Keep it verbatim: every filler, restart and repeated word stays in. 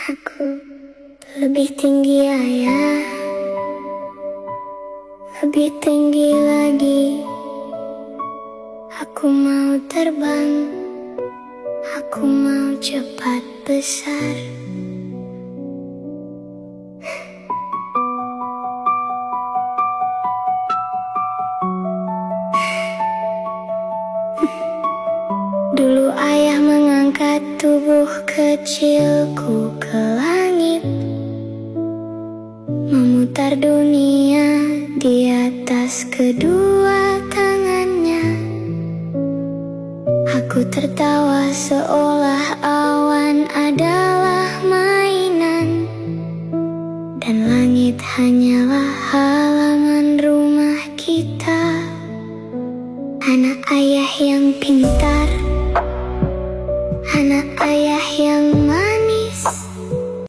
Aku lebih tinggi ayah, lebih tinggi lagi. Aku mau terbang, aku mau cepat besar. Dulu ayah mengangkat tubuh kecilku ke langit, memutar dunia di atas kedua tangannya. Aku tertawa seolah awan ada